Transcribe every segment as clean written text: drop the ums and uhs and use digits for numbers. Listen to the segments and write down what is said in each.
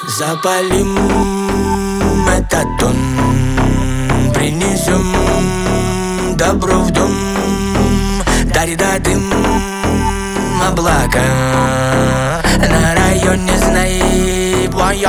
Запалим этот дом, принесем добро в дом, дари дадим облака на районе, знай,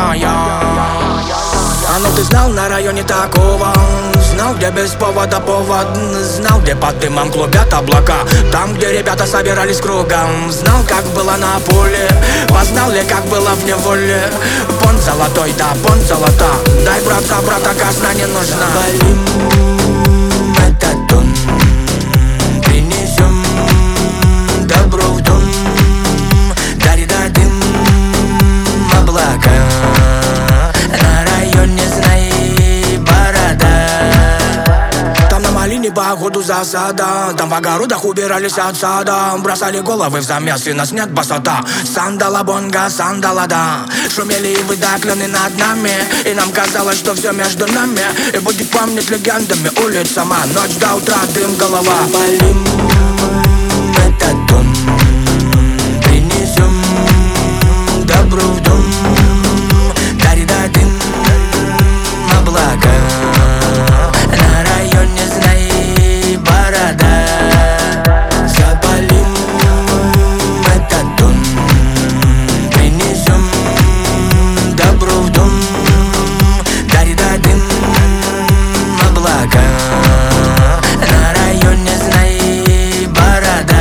а ну ты знал на районе такого? Знал, где без повода повод? Знал, где под дымом клубят облака? Там, где ребята собирались кругом? Знал, как было на поле? Познал ли, как было в неволе? Понт золотой, да, понт золота. Дай, братка, брата, казна не нужна. Запалим этот дом, принесем добро в дом, дари дадим облака на районе, знай, борода. Там на малине походу засада, там в огородах убирались от сада, бросали головы в замес, и нас нет басота. Сандала бонга, сандала да, шумели и выдаклены над нами, и нам казалось, что все между нами, и будет помнить легендами улиц сама. Ночь до утра, дым, голова. Запалим этот дом, принесем добро в дом, дари дадим облака на районе, знай, борода. Запалим этот дом, принесем добро в дом, дари дадим облака на районе, знай, борода.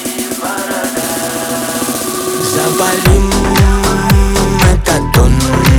Запалим этот дом,